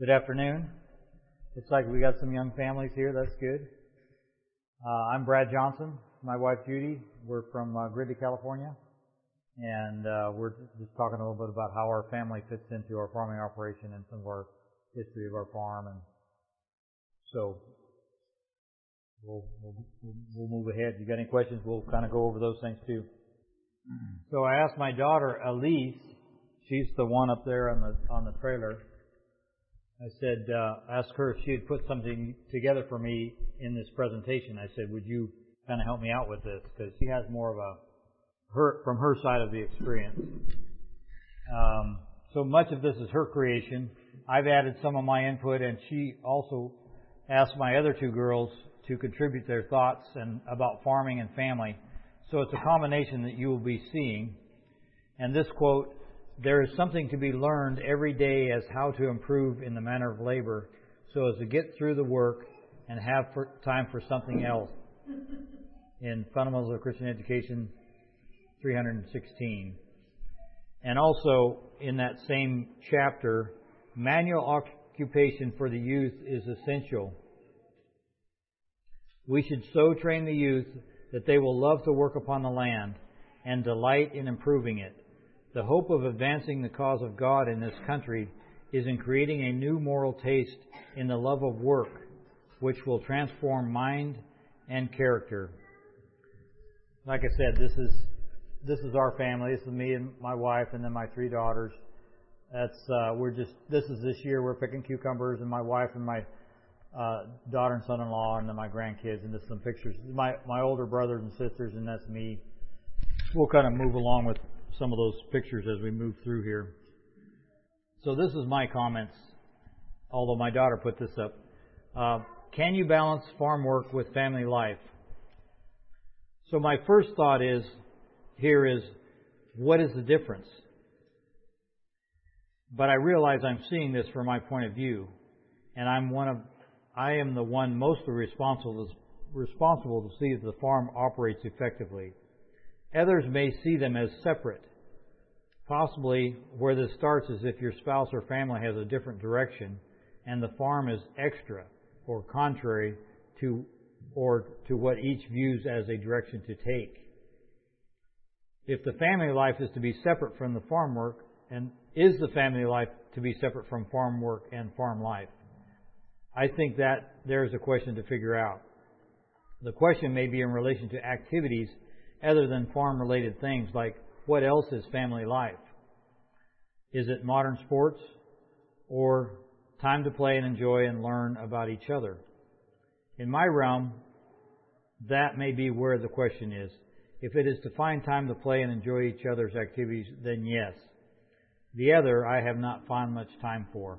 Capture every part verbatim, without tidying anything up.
Good afternoon. Looks like we got some young families here. That's good. Uh, I'm Brad Johnson. My wife Judy. We're from uh, Gridley, California, and uh, we're just talking a little bit about how our family fits into our farming operation and some of our history of our farm. And so we'll we'll, we'll move ahead. If you got any questions, we'll kind of go over those things too. So I asked my daughter Elise. She's the one up there on the on the trailer. I said, uh, asked her if she had put something together for me in this presentation. I said, would you kind of help me out with this? Because she has more of a, her from her side of the experience. Um, so much of this is her creation. I've added some of my input, and she also asked my other two girls to contribute their thoughts and about farming and family. So it's a combination that you will be seeing. And this quote, "There is something to be learned every day as how to improve in the manner of labor so as to get through the work and have for time for something else." In Fundamentals of Christian Education three sixteen. And also in that same chapter, manual occupation for the youth is essential. We should so train the youth that they will love to work upon the land and delight in improving it. The hope of advancing the cause of God in this country is in creating a new moral taste in the love of work, which will transform mind and character. Like I said, this is this is our family. This is me and my wife, and then my three daughters. That's uh, we're just this is this year we're picking cucumbers, and my wife and my uh, daughter and son-in-law, and then my grandkids, and just some pictures. My my older brothers and sisters, and that's me. We'll kind of move along with some of those pictures as we move through here. So this is my comments, although my daughter put this up. Uh, can you balance farm work with family life? So my first thought is, here is, what is the difference? But I realize I'm seeing this from my point of view, and I'm one of, I am the one mostly responsible, responsible to see that the farm operates effectively. Others may see them as separate. Possibly where this starts is if your spouse or family has a different direction and the farm is extra or contrary to or to what each views as a direction to take. If the family life is to be separate from the farm work, and is the family life to be separate from farm work and farm life? I think that there's a question to figure out. The question may be in relation to activities other than farm-related things, like what else is family life? Is it modern sports or time to play and enjoy and learn about each other? In my realm, that may be where the question is. If it is to find time to play and enjoy each other's activities, then yes. The other I have not found much time for.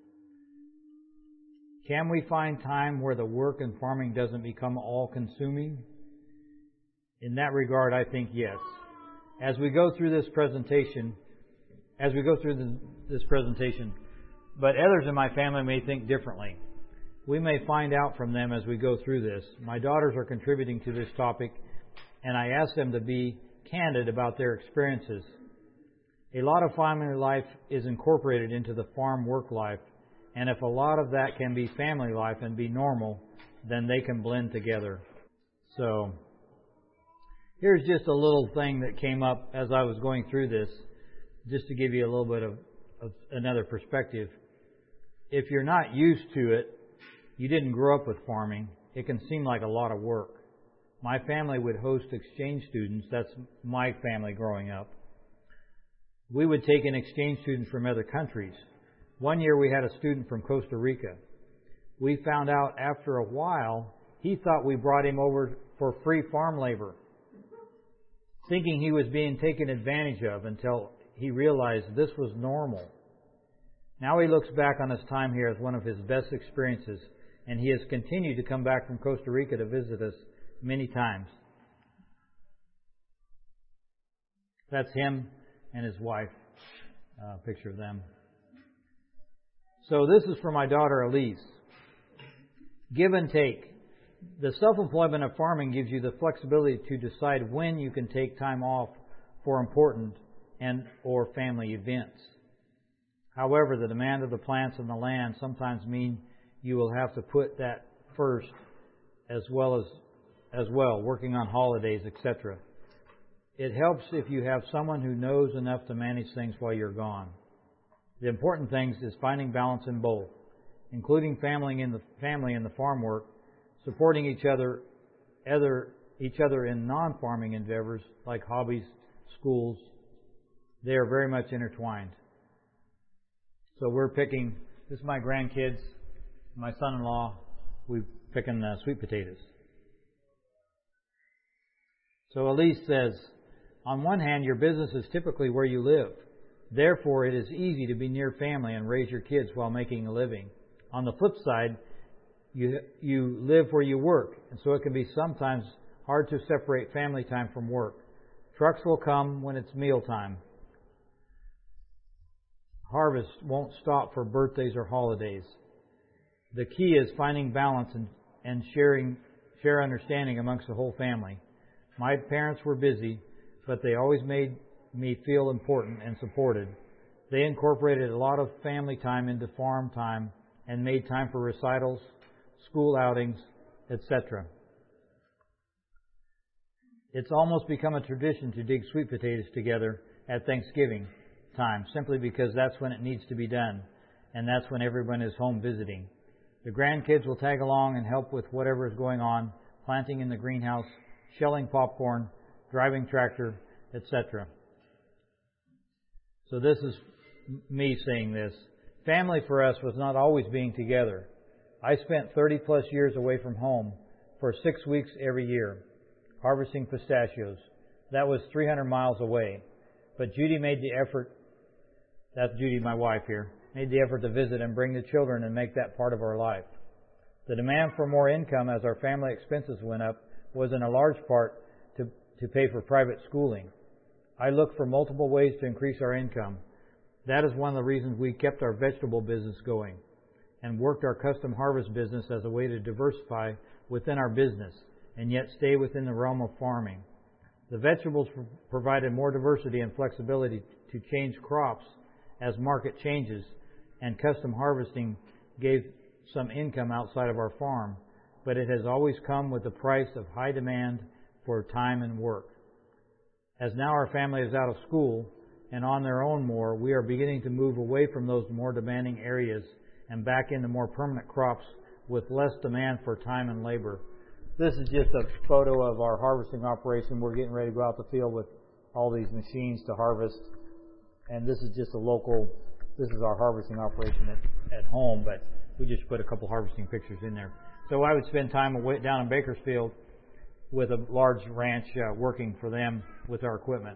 Can we find time where the work and farming doesn't become all-consuming? In that regard, I think yes. As we go through this presentation, as we go through the, this presentation, but others in my family may think differently. We may find out from them as we go through this. My daughters are contributing to this topic, and I ask them to be candid about their experiences. A lot of family life is incorporated into the farm work life, and if a lot of that can be family life and be normal, then they can blend together. So here's just a little thing that came up as I was going through this, just to give you a little bit of, of another perspective. If you're not used to it, you didn't grow up with farming, it can seem like a lot of work. My family would host exchange students. That's my family growing up. We would take in exchange students from other countries. One year we had a student from Costa Rica. We found out after a while he thought we brought him over for free farm labor, thinking he was being taken advantage of until he realized this was normal. Now he looks back on his time here as one of his best experiences, and he has continued to come back from Costa Rica to visit us many times. That's him and his wife, a picture of them. So this is for my daughter Elise. Give and take. The self-employment of farming gives you the flexibility to decide when you can take time off for important and or family events. However, the demand of the plants and the land sometimes mean you will have to put that first as well as as well, working on holidays, et cetera. It helps if you have someone who knows enough to manage things while you're gone. The important thing is finding balance in both, including family in the family in the farm work, supporting each other, other each other in non-farming endeavors like hobbies, schools. They are very much intertwined. So we're picking. This is my grandkids, my son-in-law. We're picking uh, sweet potatoes. So Elise says, on one hand, your business is typically where you live. Therefore, it is easy to be near family and raise your kids while making a living. On the flip side, you you live where you work, and so it can be sometimes hard to separate family time from work. Trucks will come when it's mealtime. Harvest won't stop for birthdays or holidays. The key is finding balance and, and sharing share understanding amongst the whole family. My parents were busy, but they always made me feel important and supported. They incorporated a lot of family time into farm time and made time for recitals, school outings, et cetera. It's almost become a tradition to dig sweet potatoes together at Thanksgiving time, simply because that's when it needs to be done, and that's when everyone is home visiting. The grandkids will tag along and help with whatever is going on, planting in the greenhouse, shelling popcorn, driving tractor, et cetera. So this is me saying this. Family for us was not always being together. I spent thirty plus years away from home for six weeks every year, harvesting pistachios. That was three hundred miles away. But Judy made the effort, that's Judy, my wife here, made the effort to visit and bring the children and make that part of our life. The demand for more income as our family expenses went up was in a large part to, to pay for private schooling. I looked for multiple ways to increase our income. That is one of the reasons we kept our vegetable business going and worked our custom harvest business as a way to diversify within our business and yet stay within the realm of farming. The vegetables provided more diversity and flexibility to change crops as market changes, and custom harvesting gave some income outside of our farm, but it has always come with the price of high demand for time and work. As now our family is out of school and on their own more, we are beginning to move away from those more demanding areas and back into more permanent crops with less demand for time and labor. This is just a photo of our harvesting operation. We're getting ready to go out the field with all these machines to harvest. And this is just a local, this is our harvesting operation at, at home, but we just put a couple harvesting pictures in there. So I would spend time away, down in Bakersfield with a large ranch uh, working for them with our equipment.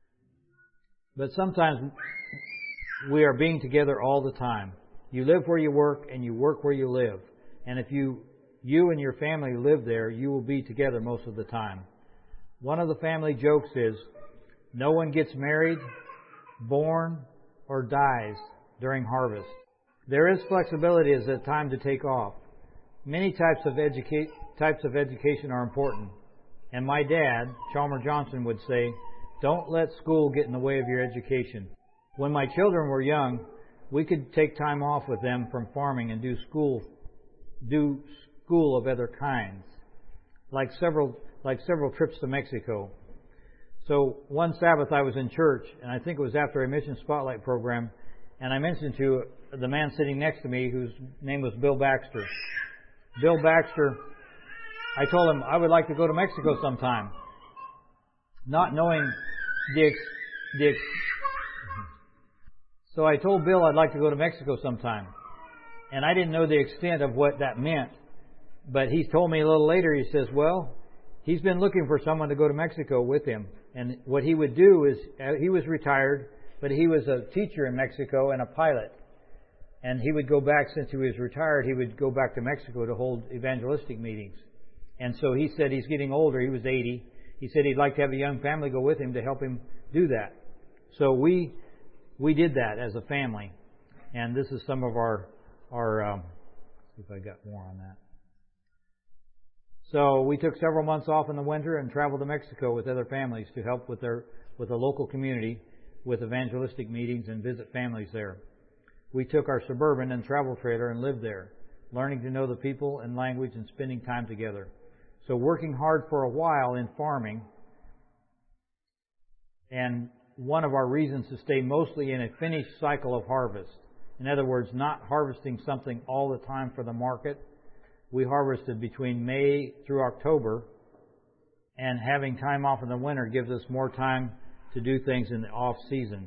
But sometimes we are being together all the time. You live where you work and you work where you live. And if you you and your family live there, you will be together most of the time. One of the family jokes is, no one gets married, born, or dies during harvest. There is flexibility as a time to take off. Many types of educa- types of education are important. And my dad, Chalmer Johnson, would say, don't let school get in the way of your education. When my children were young, we could take time off with them from farming and do school, do school of other kinds, like several, like several trips to Mexico. So one Sabbath I was in church, and I think it was after a Mission Spotlight program, and I mentioned to the man sitting next to me, whose name was Bill Baxter. Bill Baxter, I told him I would like to go to Mexico sometime, not knowing the ex, the ex, so I told Bill I'd like to go to Mexico sometime, and I didn't know the extent of what that meant. But he told me a little later, he says, well, he's been looking for someone to go to Mexico with him. And what he would do is, he was retired, but he was a teacher in Mexico and a pilot. And he would go back, since he was retired, he would go back to Mexico to hold evangelistic meetings. And so he said he's getting older, he was eighty. He said he'd like to have a young family go with him to help him do that. So we we did that as a family. And this is some of our, our um, let's see if I got more on that. So we took several months off in the winter and traveled to Mexico with other families to help with their with the local community with evangelistic meetings and visit families there. we took our Suburban and travel trailer and lived there, learning to know the people and language and spending time together. So working hard for a while in farming, and one of our reasons to stay mostly in a finished cycle of harvest. In other words, not harvesting something all the time for the market. We harvested between May through October, and having time off in the winter gives us more time to do things in the off season.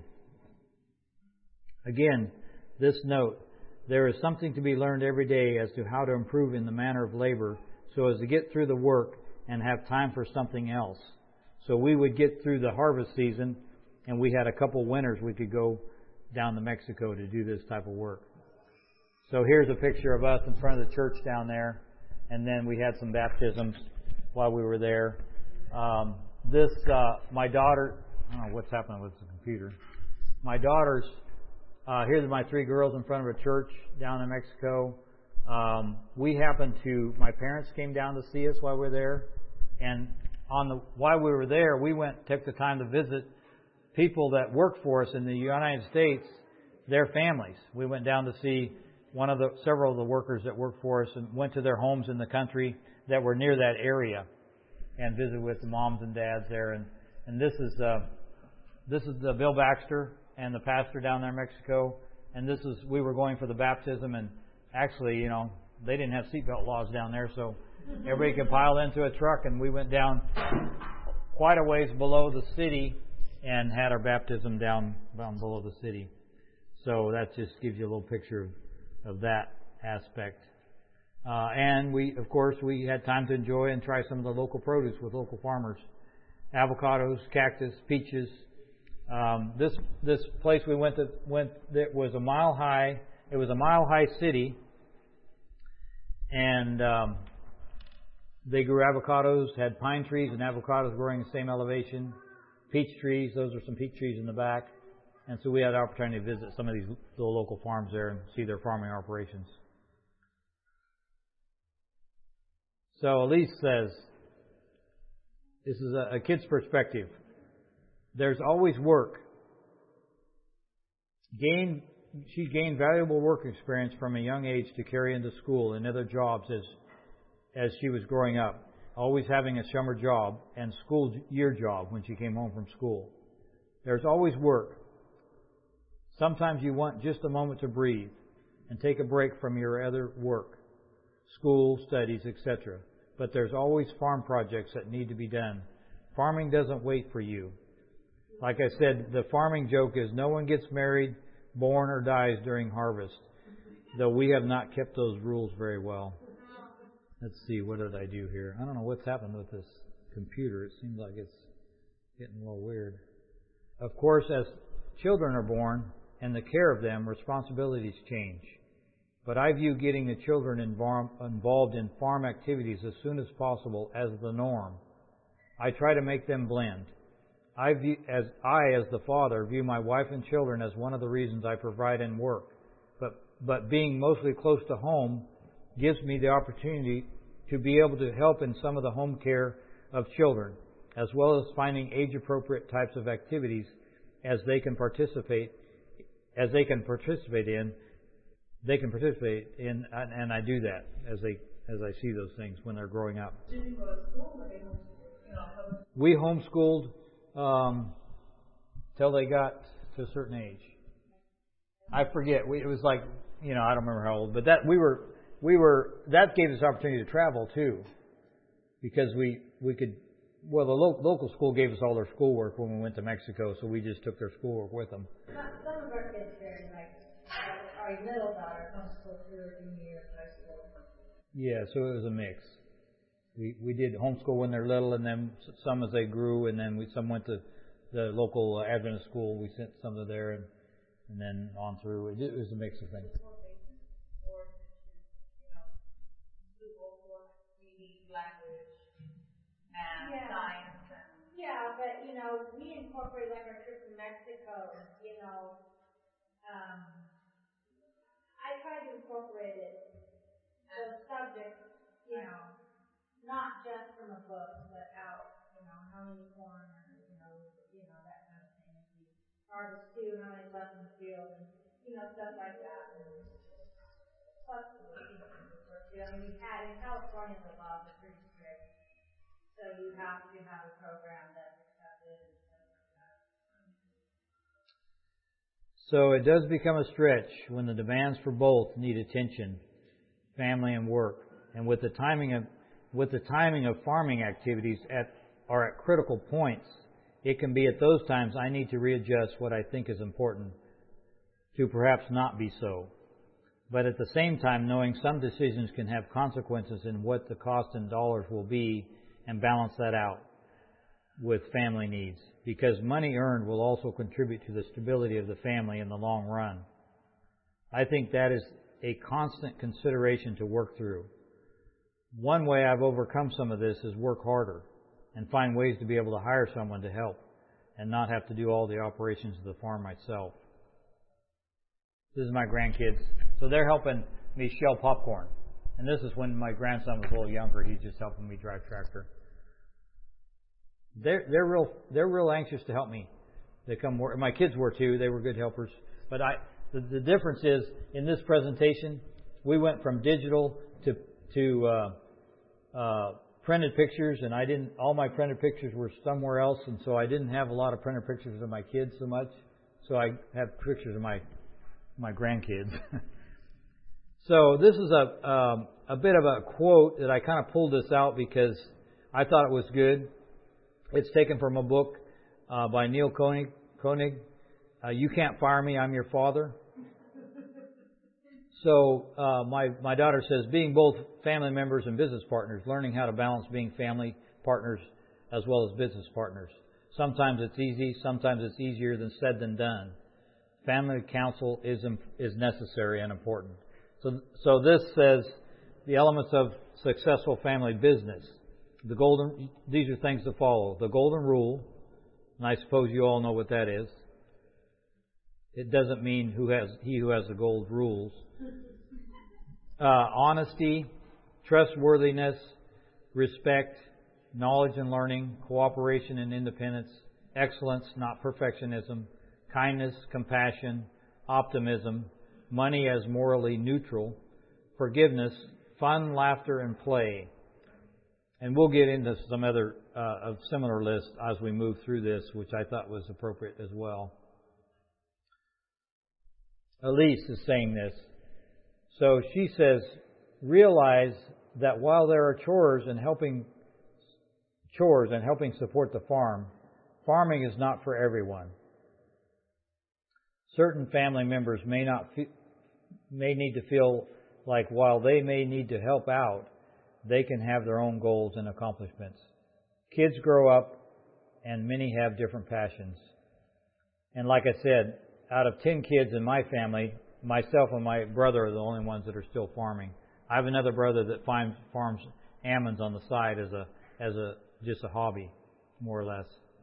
Again, this note, there is something to be learned every day as to how to improve in the manner of labor so as to get through the work and have time for something else. So we would get through the harvest season, and we had a couple winters we could go down to Mexico to do this type of work. So here's a picture of us in front of the church down there, and then we had some baptisms while we were there. Um, this, uh, my daughter, I don't know what's happening with the computer. My daughter's, uh, here's my three girls in front of a church down in Mexico. Um, we happened to, my parents came down to see us while we were there, and on the, while we were there, we went, took the time to visit people that work for us in the United States, their families. We went down to see one of the, several of the workers that work for us, and went to their homes in the country that were near that area, and visited with the moms and dads there. And, and this is, uh, this is the Bill Baxter and the pastor down there in Mexico. And this is, we were going for the baptism, and actually, you know, they didn't have seatbelt laws down there, so everybody could pile into a truck, and we went down quite a ways below the city and had our baptism down, down below the city. So that just gives you a little picture of, of that aspect. Uh, and we, of course, we had time to enjoy and try some of the local produce with local farmers. Avocados, cactus, peaches. Um, this this place we went to went that was a mile high. It was a mile high city, and um, they grew avocados. Had pine trees and avocados growing the same elevation. Peach trees. Those are some peach trees in the back. And so we had the opportunity to visit some of these little local farms there and see their farming operations. So Elise says, this is a, a kid's perspective. There's always work. Gain, she gained valuable work experience from a young age to carry into school and other jobs as, as she was growing up. Always having a summer job and school year job when she came home from school. There's always work. Sometimes you want just a moment to breathe and take a break from your other work, school, studies, et cetera. But there's always farm projects that need to be done. Farming doesn't wait for you. Like I said, the farming joke is no one gets married, born, or dies during harvest, though we have not kept those rules very well. Let's see, what did I do here? I don't know what's happened with this computer. It seems like it's getting a little weird. Of course, as children are born and the care of them, responsibilities change. But I view getting the children involved in farm activities as soon as possible as the norm. I try to make them blend. I, view, as I, as the father, view my wife and children as one of the reasons I provide and work. But, but being mostly close to home gives me the opportunity to be able to help in some of the home care of children, as well as finding age-appropriate types of activities as they can participate, as they can participate in. They can participate in, and I do that as they as I see those things when they're growing up. Did you go to school or they homeschooled? We homeschooled um, till they got to a certain age. I forget. We, it was like, you know, I don't remember how old, but that we were we were that gave us opportunity to travel too, because we we could. Well, the lo- local school gave us all their schoolwork when we went to Mexico, so we just took their schoolwork with them. Some of our kids here, like our middle daughter, homeschooled through her junior year of high school. Yeah, so it was a mix. We we did homeschool when they're little, and then some as they grew, and then we some went to the local Adventist school. We sent some to there, and and then on through. It, it was a mix of things. Yeah. Science and yeah, but you know, we incorporate like our trip to Mexico. You know, um, I try to incorporate it, the subject, you know, not just from a book, but out. You know, how many corn, or, you know, you know that kind of thing. If we harvest two, how many left in the field, and you know, stuff like that. Plus, I mean, we've had, in California, the laws are pretty strict, so you have to have a program that's accepted and stuff like that. So it does become a stretch when the demands for both need attention, family and work. And with the timing of with the timing of farming activities at are at critical points, it can be at those times I need to readjust what I think is important to perhaps not be so. But at the same time, knowing some decisions can have consequences in what the cost in dollars will be, and balance that out with family needs. Because money earned will also contribute to the stability of the family in the long run. I think that is a constant consideration to work through. One way I've overcome some of this is work harder and find ways to be able to hire someone to help and not have to do all the operations of the farm myself. This is my grandkids. So they're helping me shell popcorn. And this is when my grandson was a little younger. He's just helping me drive tractor. They're, they're real, they're real anxious to help me. They come work. My kids were too. They were good helpers. But I, the, the difference is in this presentation, we went from digital to, to, uh, uh, printed pictures, and I didn't, all my printed pictures were somewhere else, and so I didn't have a lot of printed pictures of my kids so much. So I have pictures of my, my grandkids. So this is a, um, a bit of a quote that I kind of pulled this out because I thought it was good. It's taken from a book uh, by Neil Koenig. Koenig. Uh, you Can't Fire Me, I'm Your Father. So uh, my my daughter says, being both family members and business partners, learning how to balance being family partners as well as business partners. Sometimes it's easy, sometimes it's easier than said than done. Family counsel is is necessary and important. So so this says the elements of successful family business. The golden, these are things to follow. The golden rule, and I suppose you all know what that is. It doesn't mean who has he who has the gold rules. Uh, honesty, trustworthiness, respect, knowledge and learning, cooperation and independence, excellence, not perfectionism, kindness, compassion, optimism, money as morally neutral, forgiveness, fun, laughter, and play. And we'll get into some other uh, of similar lists as we move through this, which I thought was appropriate as well. Elise is saying this. So she says, realize that while there are chores and helping chores and helping support the farm, farming is not for everyone. Certain family members may not fe- may need to feel like while they may need to help out, they can have their own goals and accomplishments. Kids grow up and many have different passions. And like I said, out of ten kids in my family, myself and my brother are the only ones that are still farming. I have another brother that farms, farms almonds on the side as a as a just a hobby, more or less.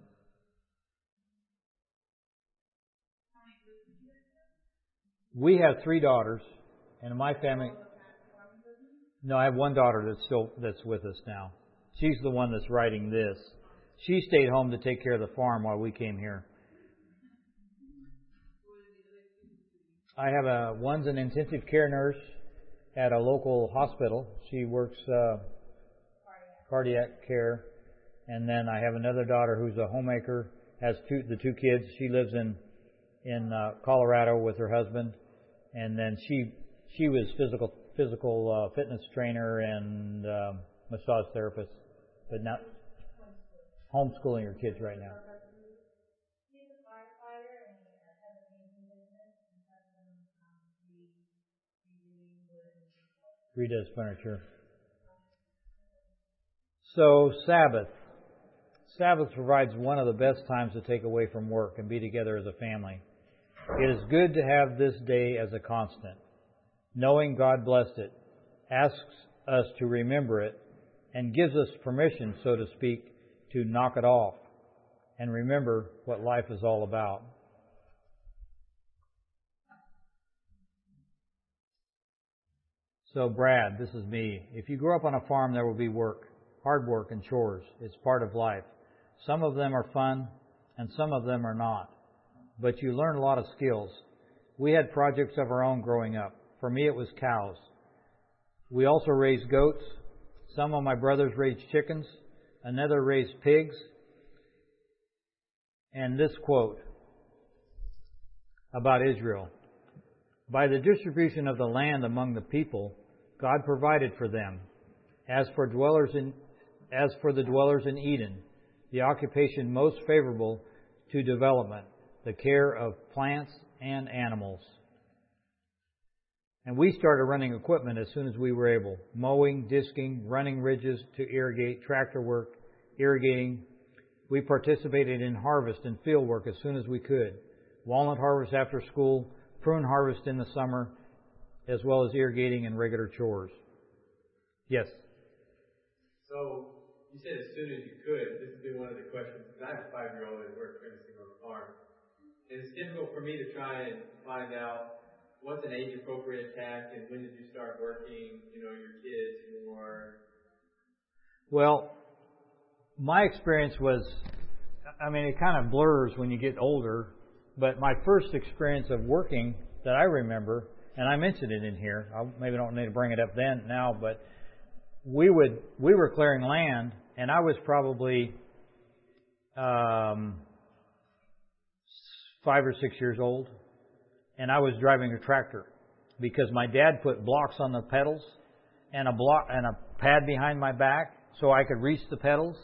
We have three daughters, and in my family, no, I have one daughter that's still that's with us now. She's the one that's writing this. She stayed home to take care of the farm while we came here. I have a one's an intensive care nurse at a local hospital. She works uh, cardiac care, and then I have another daughter who's a homemaker. Has two the two kids. She lives in in uh, Colorado with her husband, and then she she was physical physical uh, fitness trainer and uh, massage therapist, but not homeschooling her kids right now. Redoes furniture. So Sabbath. Sabbath provides one of the best times to take away from work and be together as a family. It is good to have this day as a constant. Knowing God blessed it, asks us to remember it, and gives us permission, so to speak, to knock it off and remember what life is all about. So Brad, this is me. If you grow up on a farm, there will be work, hard work and chores. It's part of life. Some of them are fun and some of them are not. But you learn a lot of skills. We had projects of our own growing up. For me, it was cows. We also raised goats. Some of my brothers raised chickens. Another raised pigs. And this quote about Israel. By the distribution of the land among the people, God provided for them. As for dwellers in, as for the dwellers in Eden, the occupation most favorable to development, the care of plants and animals. And we started running equipment as soon as we were able. Mowing, disking, running ridges to irrigate, tractor work, irrigating. We participated in harvest and field work as soon as we could. Walnut harvest after school, prune harvest in the summer, as well as irrigating and regular chores. Yes? So, you said as soon as you could. This has been one of the questions, because I have a five-year-old that works finishing on the farm. And it's difficult for me to try and find out what's an age-appropriate task and when did you start working, you know, your kids more. Well, my experience was, I mean, it kind of blurs when you get older, but my first experience of working that I remember, and I mentioned it in here, I maybe don't need to bring it up then, now, but we would, we were clearing land, and I was probably um, five or six years old, and I was driving a tractor because my dad put blocks on the pedals and a block and a pad behind my back so I could reach the pedals.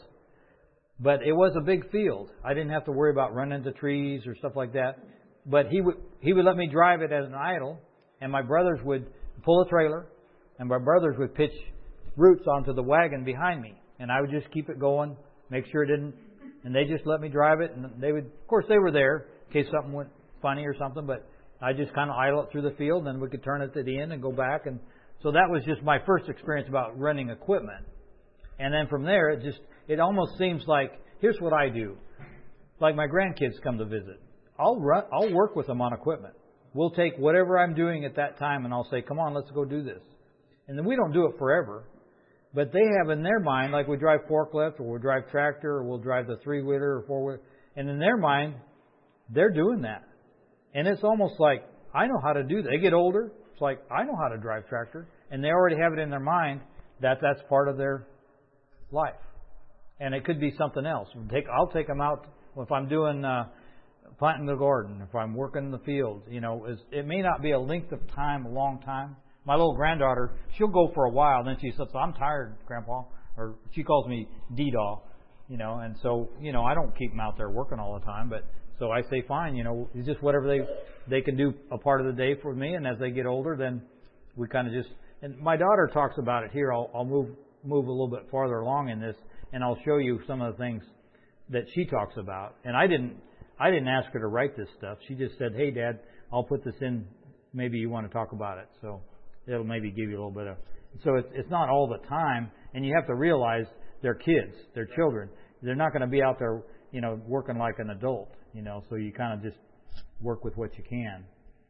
But it was a big field. I didn't have to worry about running into trees or stuff like that. But he would he would let me drive it as an idle, and my brothers would pull a trailer, and my brothers would pitch roots onto the wagon behind me, and I would just keep it going, make sure it didn't, and they just let me drive it, and they would, of course, they were there in case something went funny or something, but I just kind of idle it through the field, and then we could turn it to the end and go back, and so that was just my first experience about running equipment. And then from there, it just, it almost seems like, here's what I do. Like my grandkids come to visit. I'll run, I'll work with them on equipment. We'll take whatever I'm doing at that time and I'll say, come on, let's go do this. And then we don't do it forever. But they have in their mind, like we drive forklift or we'll drive tractor or we'll drive the three-wheeler or four-wheeler. And in their mind, they're doing that. And it's almost like, I know how to do that. They get older. It's like, I know how to drive tractor. And they already have it in their mind that that's part of their life. And it could be something else. Take, I'll take them out if I'm doing uh, planting the garden, if I'm working in the field. You know, it may not be a length of time, a long time. My little granddaughter, she'll go for a while, then she says, "I'm tired, Grandpa," or she calls me D-Daw. You know, and so you know, I don't keep them out there working all the time, but so I say, fine. You know, it's just whatever they they can do a part of the day for me, and as they get older, then we kind of just. And my daughter talks about it here. I'll, I'll move move a little bit farther along in this. And I'll show you some of the things that she talks about. And I didn't, I didn't ask her to write this stuff. She just said, "Hey, Dad, I'll put this in. Maybe you want to talk about it." So it'll maybe give you a little bit of. So it's, it's not all the time, and you have to realize they're kids, they're children. They're not going to be out there, you know, working like an adult, you know. So you kind of just work with what you can.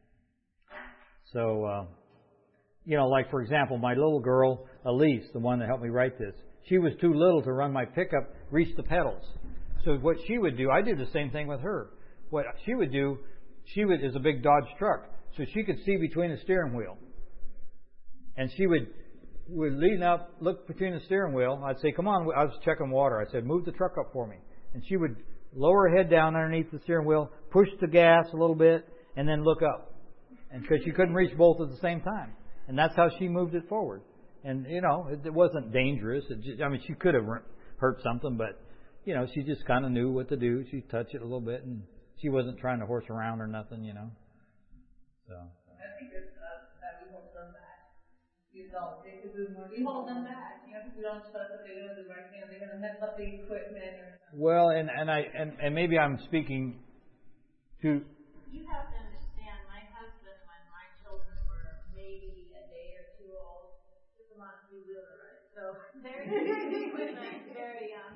So, uh, you know, like for example, my little girl Elise, the one that helped me write this. She was too little to run my pickup, reach the pedals. So what she would do, I did the same thing with her. What she would do, she would is a big Dodge truck, so she could see between the steering wheel. And she would would lean up, look between the steering wheel. I'd say, "Come on," I was checking water. I said, "Move the truck up for me." And she would lower her head down underneath the steering wheel, push the gas a little bit, and then look up. And because she couldn't reach both at the same time. And that's how she moved it forward. And, you know, it, it wasn't dangerous. It just, I mean, she could have hurt something, but, you know, she just kind of knew what to do. She'd touch it a little bit, and she wasn't trying to horse around or nothing, you know. So. I think it's us that we hold them back. You know, they could do more. We hold them back. You know, we don't trust that they're going to do right thing. They're going to mess up the equipment or something. Well, and, and I and, and maybe I'm speaking to. You have to understand, my husband, when my children were maybe a day or two old, took them on two-wheeler rides. So they're very young.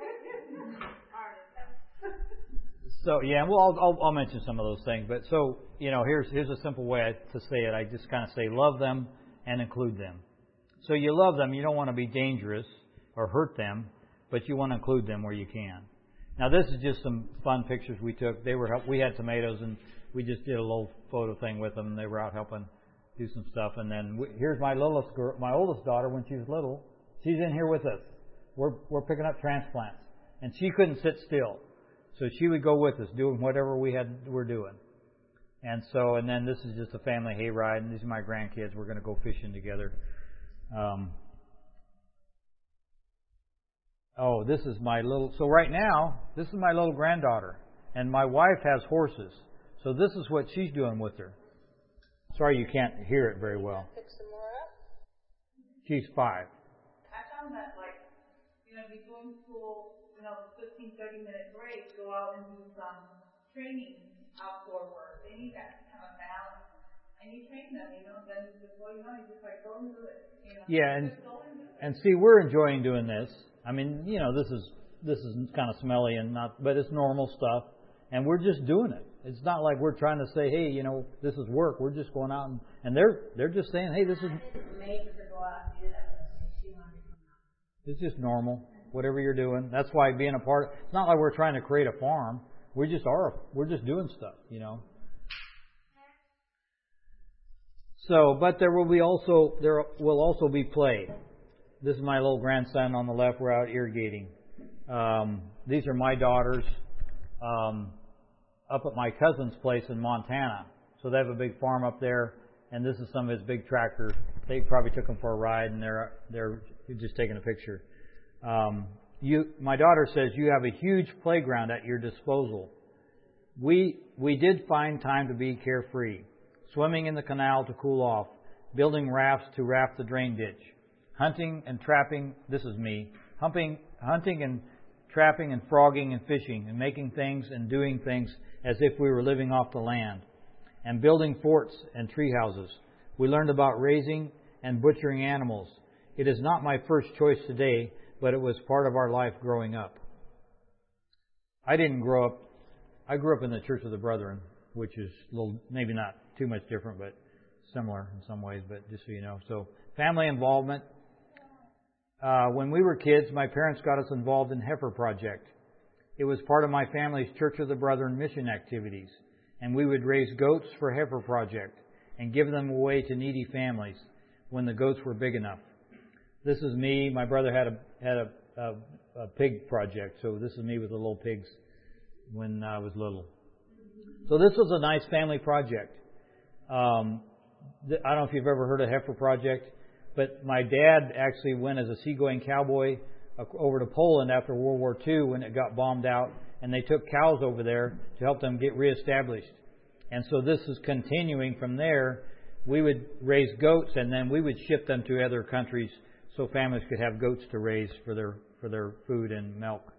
So yeah, well, I'll, I'll I'll mention some of those things. But so you know, here's here's a simple way to say it. I just kind of say love them and include them. So you love them. You don't want to be dangerous or hurt them, but you want to include them where you can. Now this is just some fun pictures we took. They were help, we had tomatoes and we just did a little photo thing with them. They were out helping do some stuff. And then we, here's my littlest girl, my oldest daughter when she was little. She's in here with us. We're we're picking up transplants, and she couldn't sit still, so she would go with us doing whatever we had we're doing. And so, and then this is just a family hayride, and these are my grandkids. We're going to go fishing together. Um, oh, this is my little. So right now, this is my little granddaughter, and my wife has horses. So this is what she's doing with her. Sorry, you can't hear it very well. Pick some more up. She's five. I found that, like, you know, between school, you know, fifteen, thirty minute break, go out and do some training outdoor work. They need that kind of balance. And you train them, you know, then before you know it, you just like, go and do it. You know, yeah, and just go and do it. and see, we're enjoying doing this. I mean, you know, this is this is kind of smelly and not, but it's normal stuff, and we're just doing it. It's not like we're trying to say, hey, you know, this is work. We're just going out and, and they're they're just saying, hey, this is. I didn't make her go out and do that. She wanted to come out. It's just normal, whatever you're doing. That's why being a part. It's not like we're trying to create a farm. We just are. We're just doing stuff, you know. So, but there will be also there will also be play. This is my little grandson on the left. We're out irrigating. Um, these are my daughters um, up at my cousin's place in Montana. So they have a big farm up there, and this is some of his big tractors. They probably took them for a ride, and they're they're just taking a picture. Um, you, my daughter says you have a huge playground at your disposal. We we did find time to be carefree. Swimming in the canal to cool off, building rafts to raft the drain ditch, hunting and trapping, this is me, humping, hunting and trapping and frogging and fishing and making things and doing things as if we were living off the land, and building forts and tree houses. We learned about raising and butchering animals. It is not my first choice today, but it was part of our life growing up. I didn't grow up, I grew up in the Church of the Brethren, which is a little, maybe not too much different, but similar in some ways, but just so you know. So, family involvement. Uh, when we were kids, my parents got us involved in Heifer Project. It was part of my family's Church of the Brethren mission activities, and we would raise goats for Heifer Project and give them away to needy families when the goats were big enough. This is me. My brother had a had a, a, a pig project, so this is me with the little pigs when I was little. So this was a nice family project. Um, th- I don't know if you've ever heard of Heifer Project, but my dad actually went as a seagoing cowboy uh, over to Poland after World War Two when it got bombed out, and they took cows over there to help them get reestablished. And so this is continuing from there. We would raise goats, and then we would ship them to other countries so families could have goats to raise for their for their food and milk.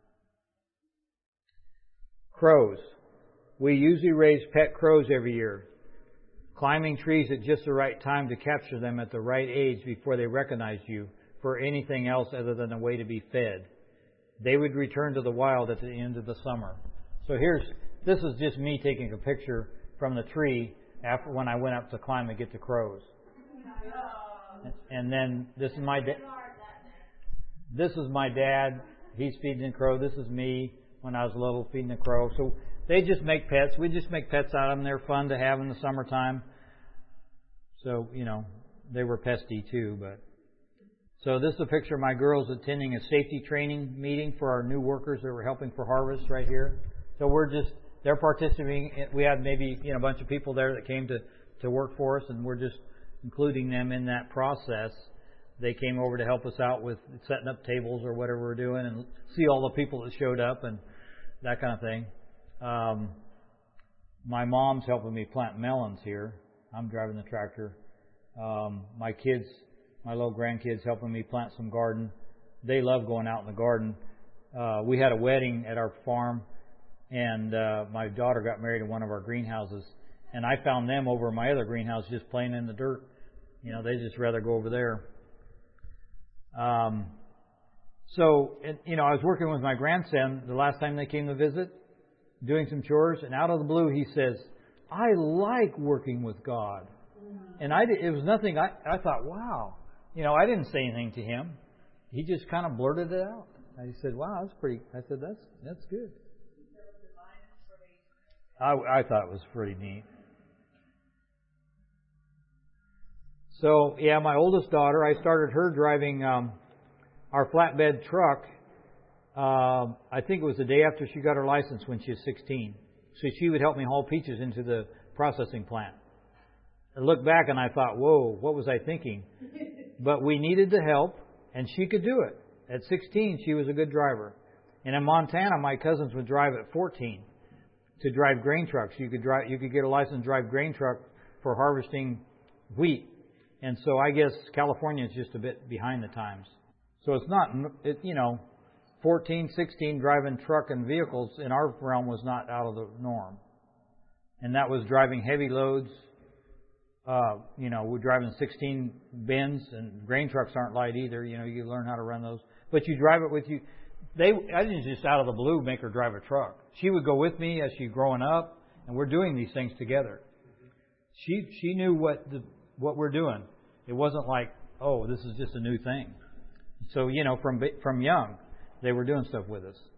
Crows. We usually raise pet crows every year, climbing trees at just the right time to capture them at the right age before they recognize you for anything else other than a way to be fed. They would return to the wild at the end of the summer. So here's, this is just me taking a picture from the tree after when I went up to climb and get the crows. And then this is my dad. This is my dad. He's feeding the crow. This is me when I was little feeding the crow. So they just make pets. We just make pets out of them. They're fun to have in the summertime. So, you know, they were pesty too, but. So this is a picture of my girls attending a safety training meeting for our new workers that were helping for harvest right here. So we're just, they're participating. We had maybe, you know, a bunch of people there that came to, to work for us, and we're just including them in that process. They came over to help us out with setting up tables or whatever we're doing and see all the people that showed up and that kind of thing. Um, my mom's helping me plant melons here. I'm driving the tractor. Um, my kids, my little grandkids helping me plant some garden. They love going out in the garden. Uh, we had a wedding at our farm, and uh, my daughter got married in one of our greenhouses, and I found them over in my other greenhouse just playing in the dirt. You know, they just rather go over there. Um, so, and, you know, I was working with my grandson the last time they came to visit, doing some chores, and out of the blue he says, I like working with God. And I did, it was nothing, I, I thought, wow. You know, I didn't say anything to him. He just kind of blurted it out. I said, wow, that's pretty, I said, that's, that's good. I, I thought it was pretty neat. So, yeah, my oldest daughter, I started her driving um, our flatbed truck. Uh, I think it was the day after she got her license when she was sixteen. So she would help me haul peaches into the processing plant. I looked back and I thought, whoa, what was I thinking? But we needed the help, and she could do it. At sixteen, she was a good driver. And in Montana, my cousins would drive at fourteen to drive grain trucks. You could drive, you could get a license to drive grain truck for harvesting wheat. And so I guess California is just a bit behind the times. So it's not, it, you know, fourteen, sixteen driving truck and vehicles in our realm was not out of the norm. And that was driving heavy loads. Uh, you know, we're driving sixteen bins, and grain trucks aren't light either. You know, you learn how to run those. But you drive it with you. They, I didn't just out of the blue make her drive a truck. She would go with me as she's growing up, and we're doing these things together. She she knew what the, what we're doing. It wasn't like, oh, this is just a new thing. So, you know, from from young, they were doing stuff with us.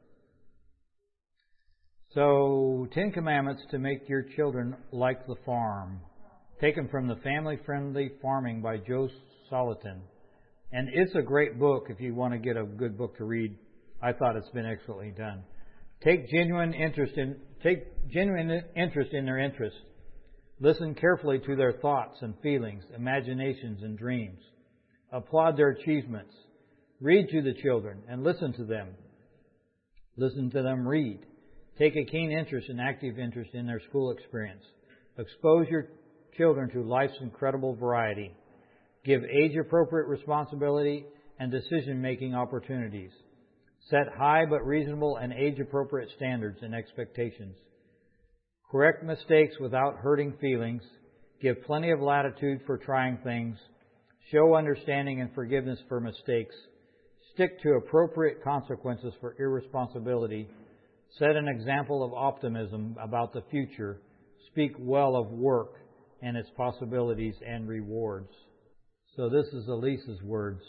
So, Ten Commandments to make your children like the farm. Taken from the Family Friendly Farming by Joe Salatin. And it's a great book if you want to get a good book to read. I thought it's been excellently done. Take genuine interest in take genuine interest in their interests. Listen carefully to their thoughts and feelings, imaginations and dreams. Applaud their achievements. Read to the children and listen to them. Listen to them read. Take a keen interest and active interest in their school experience. Expose your children to life's incredible variety. Give age-appropriate responsibility and decision-making opportunities. Set high but reasonable and age-appropriate standards and expectations. Correct mistakes without hurting feelings. Give plenty of latitude for trying things. Show understanding and forgiveness for mistakes. Stick to appropriate consequences for irresponsibility. Set an example of optimism about the future. Speak well of work and its possibilities and rewards. So this is Elise's words.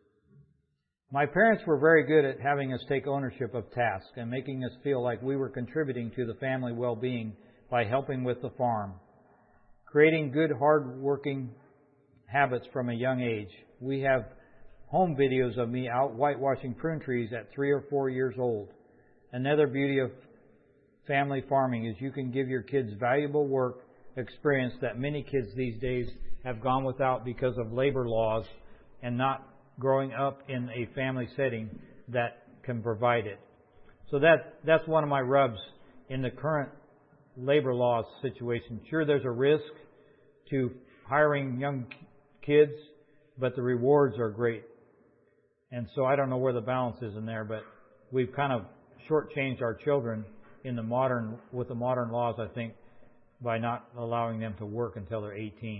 My parents were very good at having us take ownership of tasks and making us feel like we were contributing to the family well-being by helping with the farm. Creating good, hard-working habits from a young age. We have home videos of me out whitewashing prune trees at three or four years old. Another beauty of family farming is you can give your kids valuable work experience that many kids these days have gone without because of labor laws and not growing up in a family setting that can provide it. So that that's one of my rubs in the current labor laws situation. Sure, there's a risk to hiring young kids, but the rewards are great. And so I don't know where the balance is in there, but we've kind of shortchanged our children in the modern with the modern laws, I think, by not allowing them to work until they're eighteen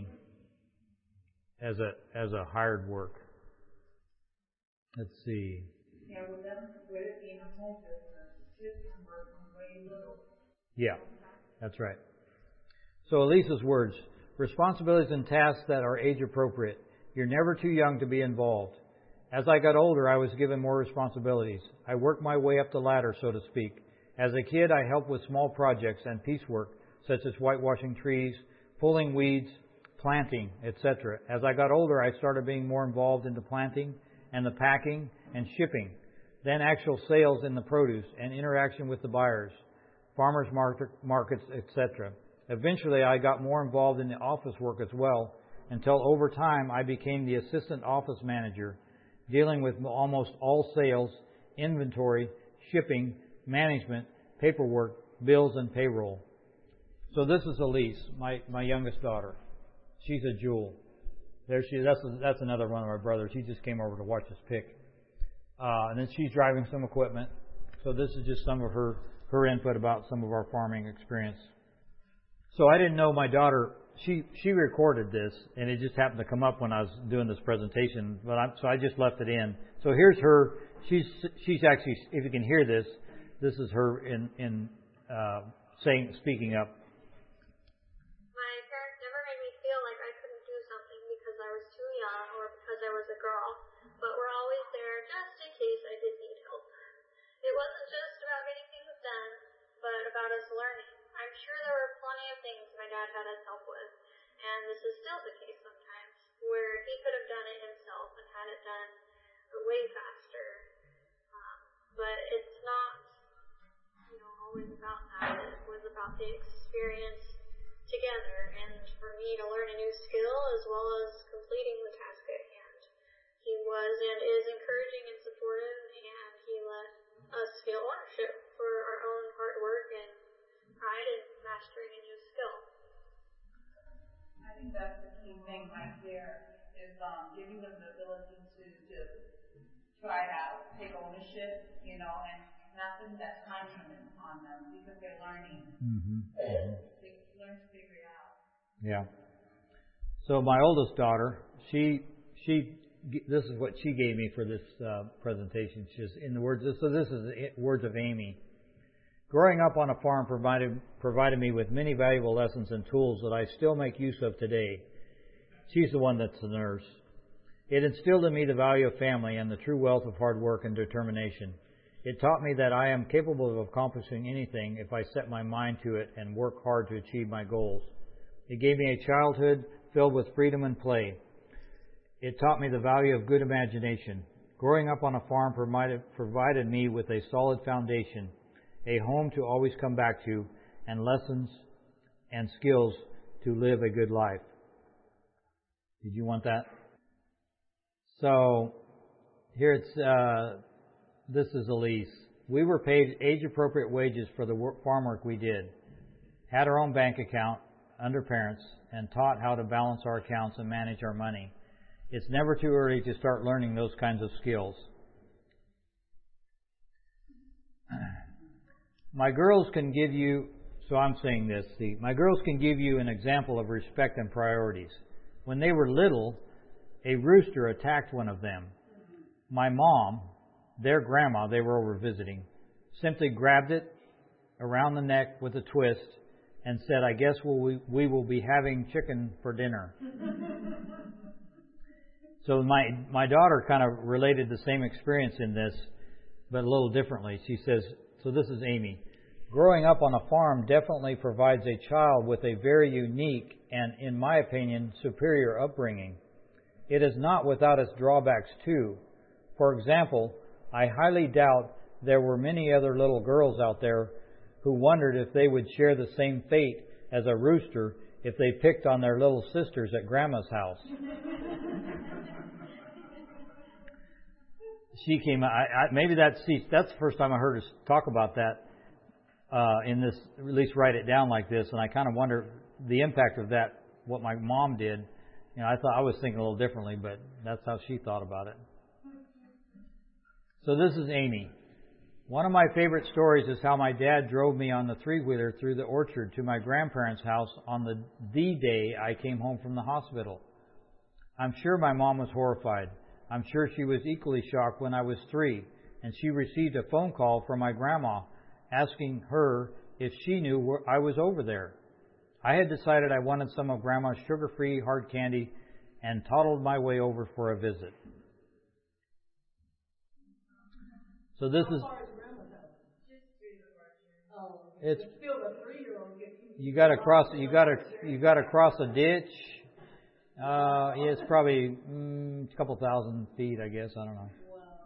as a as a hired work. Let's see. Yeah, with them, with it being a home business, kids can work from very little. Yeah, that's right. So Elisa's words, responsibilities and tasks that are age appropriate. You're never too young to be involved. As I got older, I was given more responsibilities. I worked my way up the ladder, so to speak. As a kid, I helped with small projects and piecework, such as whitewashing trees, pulling weeds, planting, et cetera. As I got older, I started being more involved in the planting and the packing and shipping, then actual sales in the produce and interaction with the buyers, farmers market, markets, et cetera. Eventually, I got more involved in the office work as well, until over time I became the assistant office manager, dealing with almost all sales, inventory, shipping, management, paperwork, bills, and payroll. So this is Elise, my, my youngest daughter. She's a jewel. There she is. That's, that's another one of our brothers. He just came over to watch us pick. Uh, and then she's driving some equipment. So this is just some of her, her input about some of our farming experience. So I didn't know my daughter, she, she recorded this, and it just happened to come up when I was doing this presentation. But I'm, so I just left it in. So here's her. She's, she's actually, if you can hear this, this is her in, in uh, saying, speaking up. I was a girl, but were always there just in case I did need help. about us learning. I'm sure there were plenty of things my dad had us help with, and this is still the case sometimes, where he could have done it himself and had it done way faster. Um, but it's not, you know, always about that. It was about the experience together, and for me to learn a new skill as well as completing the task at hand. He was and is encouraging and supportive, and he let us feel ownership for our own hard work and pride in mastering a new skill. I think that's the key thing right there, is um, giving them the ability to just try it out, take ownership, you know, and not putting that time limit on them because they're learning. Mm-hmm. They learn to figure it out. Yeah. So my oldest daughter, she she this is what she gave me for this uh, presentation. She's in the words. So this is the words of Amy. Growing up on a farm provided provided me with many valuable lessons and tools that I still make use of today. She's the one that's the nurse. It instilled in me the value of family and the true wealth of hard work and determination. It taught me that I am capable of accomplishing anything if I set my mind to it and work hard to achieve my goals. It gave me a childhood filled with freedom and play. It taught me the value of good imagination. Growing up on a farm provided, provided me with a solid foundation, a home to always come back to, and lessons and skills to live a good life. Did you want that? So, here it's, uh, this is Elise. We were paid age-appropriate wages for the work, farm work we did, had our own bank account under parents, and taught how to balance our accounts and manage our money. It's never too early to start learning those kinds of skills. My girls can give you, so I'm saying this, see, my girls can give you an example of respect and priorities. When they were little, a rooster attacked one of them. My mom, their grandma, they were over visiting, simply grabbed it around the neck with a twist and said, I guess we'll, we, we will be having chicken for dinner. So my, my daughter kind of related the same experience in this, but a little differently. She says, so this is Amy. Growing up on a farm definitely provides a child with a very unique and, in my opinion, superior upbringing. It is not without its drawbacks, too. For example, I highly doubt there were many other little girls out there who wondered if they would share the same fate as a rooster if they picked on their little sisters at Grandma's house. She came out, I, I, maybe that's, that's the first time I heard us talk about that uh, in this, at least write it down like this, and I kind of wonder the impact of that, what my mom did. You know, I thought I was thinking a little differently, but that's how she thought about it. So this is Amy. One of my favorite stories is how my dad drove me on the three-wheeler through the orchard to my grandparents' house on the, the day I came home from the hospital. I'm sure my mom was horrified. I'm sure she was equally shocked when I was three, and she received a phone call from my grandma asking her if she knew I was over there. I had decided I wanted some of Grandma's sugar-free hard candy and toddled my way over for a visit. So this is... It's you got to cross. You got to you got to cross a ditch. Uh, yeah, it's probably mm, a couple thousand feet, I guess. I don't know.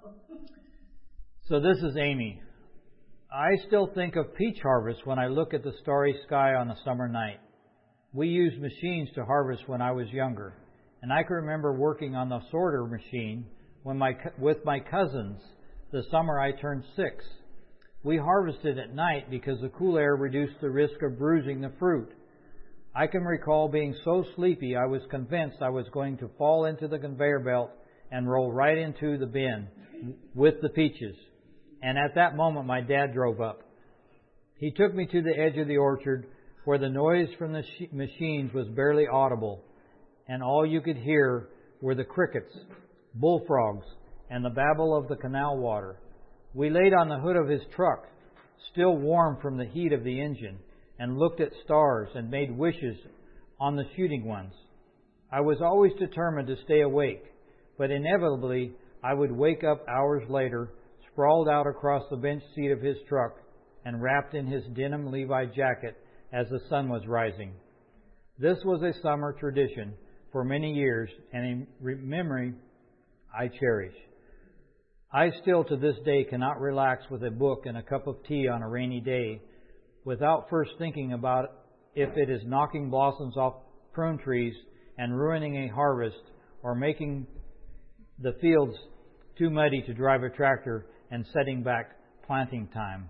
So this is Amy. I still think of peach harvest when I look at the starry sky on a summer night. We used machines to harvest when I was younger, and I can remember working on the sorter machine when my with my cousins the summer I turned six. We harvested at night because the cool air reduced the risk of bruising the fruit. I can recall being so sleepy I was convinced I was going to fall into the conveyor belt and roll right into the bin with the peaches. And at that moment my dad drove up. He took me to the edge of the orchard where the noise from the sh- machines was barely audible, and all you could hear were the crickets, bullfrogs, and the babble of the canal water. We laid on the hood of his truck, still warm from the heat of the engine, and looked at stars and made wishes on the shooting ones. I was always determined to stay awake, but inevitably I would wake up hours later, sprawled out across the bench seat of his truck, and wrapped in his denim Levi jacket as the sun was rising. This was a summer tradition for many years, and a memory I cherish. I still to this day cannot relax with a book and a cup of tea on a rainy day without first thinking about if it is knocking blossoms off prune trees and ruining a harvest, or making the fields too muddy to drive a tractor and setting back planting time.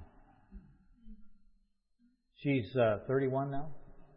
She's uh, thirty-one now.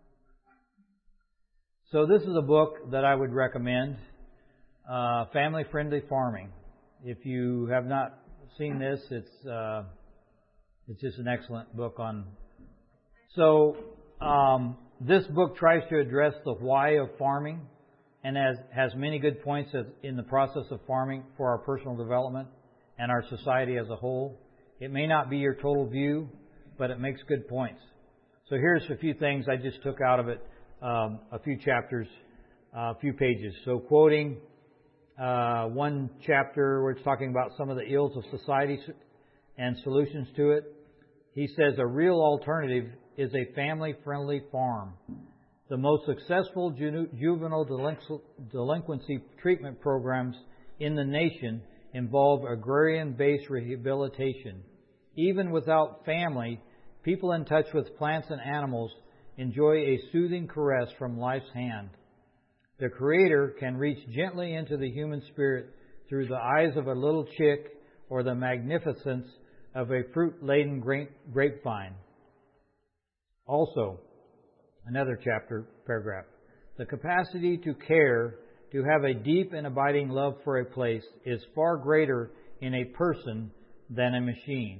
So this is a book that I would recommend, uh, Family Friendly Farming. If you have not seen this, it's uh, it's just an excellent book on. So um, this book tries to address the why of farming, and has has many good points in the process of farming for our personal development and our society as a whole. It may not be your total view, but it makes good points. So here's a few things I just took out of it, um, a few chapters, uh, a few pages. So quoting uh, one chapter where it's talking about some of the ills of society and solutions to it. He says a real alternative is a family-friendly farm. The most successful ju- juvenile delinqu- delinquency treatment programs in the nation involve agrarian-based rehabilitation. Even without family, people in touch with plants and animals enjoy a soothing caress from life's hand. The Creator can reach gently into the human spirit through the eyes of a little chick or the magnificence of a fruit-laden grapevine. Also, another chapter, paragraph. The capacity to care, to have a deep and abiding love for a place, is far greater in a person than a machine.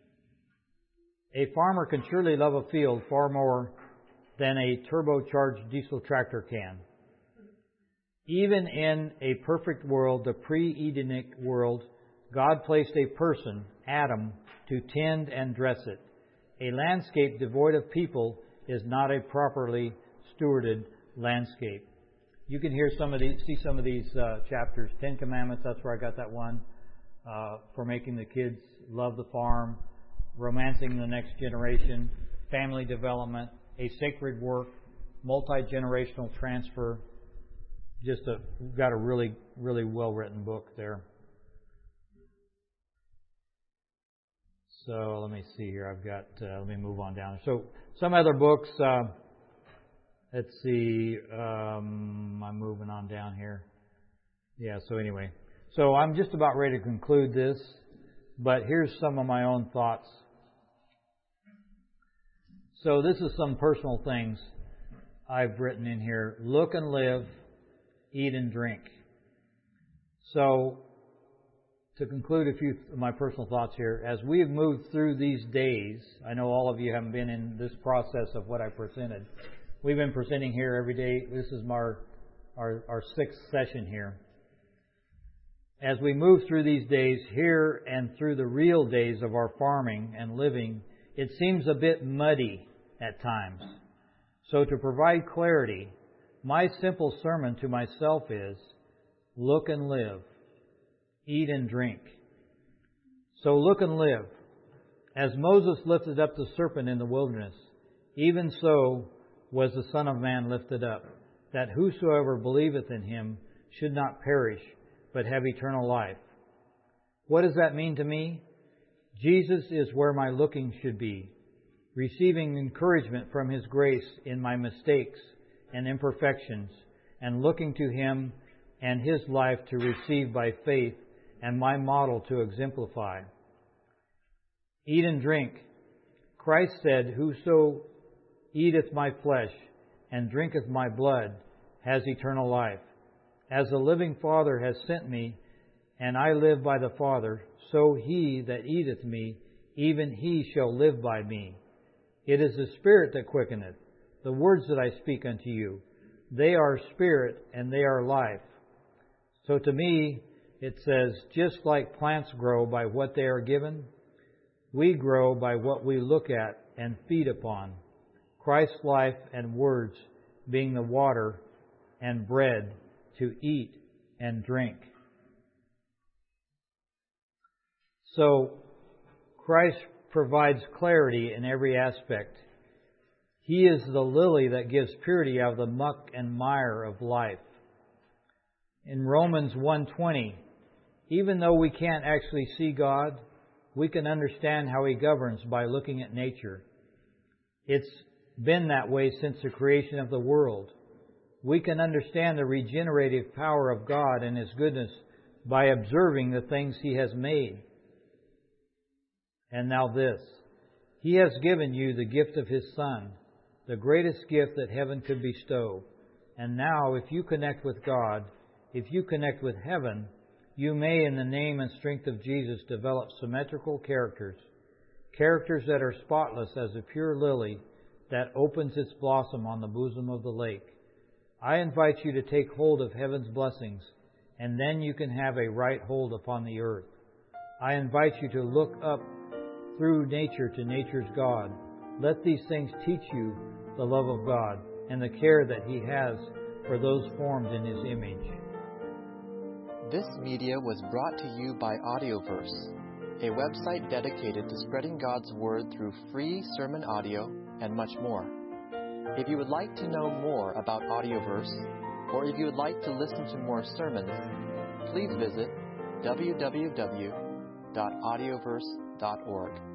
A farmer can surely love a field far more than a turbocharged diesel tractor can. Even in a perfect world, the pre-Edenic world, God placed a person, Adam, to tend and dress it. A landscape devoid of people is not a properly stewarded landscape. You can hear some of these, see some of these uh, chapters. Ten Commandments, that's where I got that one. Uh, for making the kids love the farm, romancing the next generation, family development, a sacred work, multi-generational transfer. Just a, got a really, really well-written book there. So let me see here. I've got, uh, let me move on down. So some other books, uh, let's see, um, I'm moving on down here. Yeah, so anyway. So I'm just about ready to conclude this, but here's some of my own thoughts. So this is some personal things I've written in here. Look and live, eat and drink. So to conclude a few of my personal thoughts here, as we've moved through these days, I know all of you haven't been in this process of what I presented. We've been presenting here every day. This is our, our, our sixth session here. As we move through these days here and through the real days of our farming and living, it seems a bit muddy at times. So to provide clarity, my simple sermon to myself is, look and live. Eat and drink. So look and live. As Moses lifted up the serpent in the wilderness, even so was the Son of Man lifted up, that whosoever believeth in him should not perish, but have eternal life. What does that mean to me? Jesus is where my looking should be, receiving encouragement from His grace in my mistakes and imperfections, and looking to Him and His life to receive by faith, and my model to exemplify. Eat and drink. Christ said, whoso eateth my flesh and drinketh my blood has eternal life. As the living Father has sent me, and I live by the Father, so he that eateth me, even he shall live by me. It is the Spirit that quickeneth. The words that I speak unto you, they are spirit and they are life. So to me, it says, just like plants grow by what they are given, we grow by what we look at and feed upon. Christ's life and words being the water and bread to eat and drink. So Christ provides clarity in every aspect. He is the lily that gives purity out of the muck and mire of life. In Romans one twenty, even though we can't actually see God, we can understand how He governs by looking at nature. It's been that way since the creation of the world. We can understand the regenerative power of God and His goodness by observing the things He has made. And now this, He has given you the gift of His Son, the greatest gift that heaven could bestow. And now, if you connect with God, if you connect with heaven, you may, in the name and strength of Jesus, develop symmetrical characters, characters that are spotless as a pure lily that opens its blossom on the bosom of the lake. I invite you to take hold of heaven's blessings, and then you can have a right hold upon the earth. I invite you to look up through nature to nature's God. Let these things teach you the love of God and the care that He has for those formed in His image. This media was brought to you by Audioverse, a website dedicated to spreading God's Word through free sermon audio and much more. If you would like to know more about Audioverse, or if you would like to listen to more sermons, please visit w w w dot audioverse dot org.